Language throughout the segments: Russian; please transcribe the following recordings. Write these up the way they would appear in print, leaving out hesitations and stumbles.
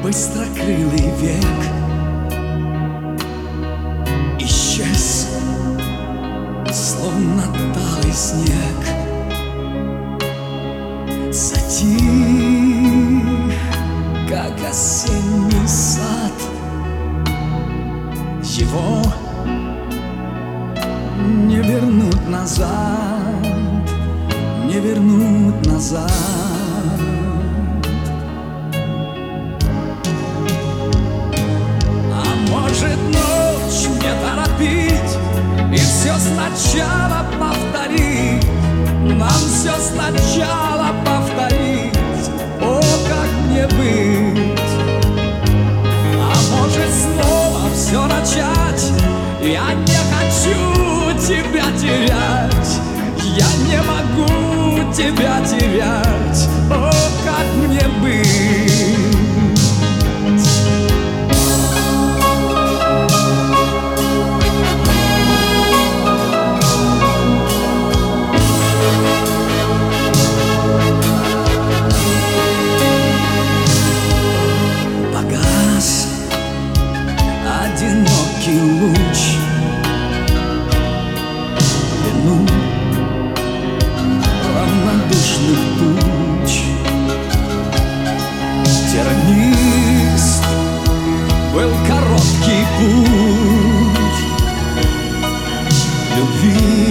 Быстрокрылый век исчез, словно талый снег. Затих, как осенний сад. Его не вернуть назад, не вернуть назад. И все сначала повторить, нам все сначала повторить. О, как мне быть? А может снова все начать? Я не хочу тебя терять, я не могу тебя терять. О, как мне быть? Одинокий луч вину равнодушных туч. Тернист был короткий путь любви,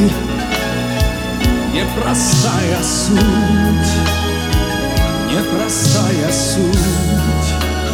непростая суть, непростая суть.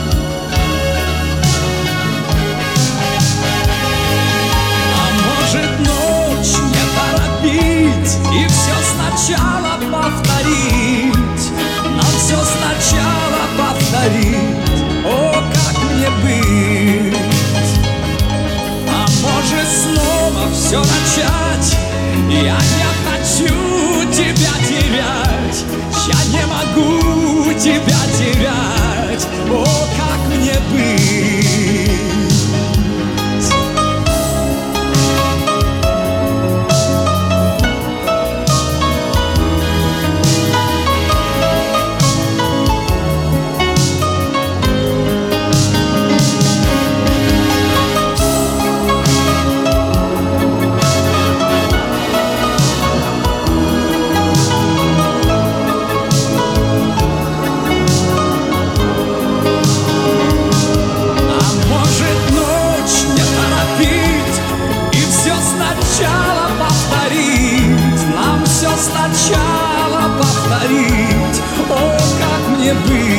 И все сначала повторить, нам все сначала повторить. О, как мне быть? А может снова все начать? Я не хочу тебя терять, я не могу тебя терять. О, как мне быть? Сначала повторить, о, как мне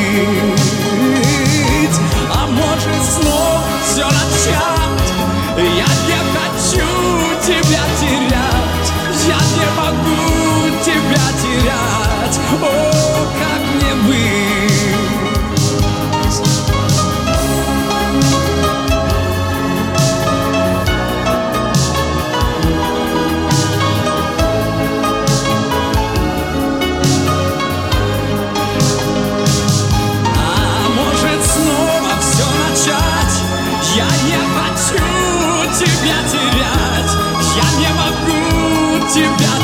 быть? А может снова все начать? Я не хочу тебя терять, я не могу тебя терять. О, как мне быть? Я не хочу тебя терять, я не могу тебя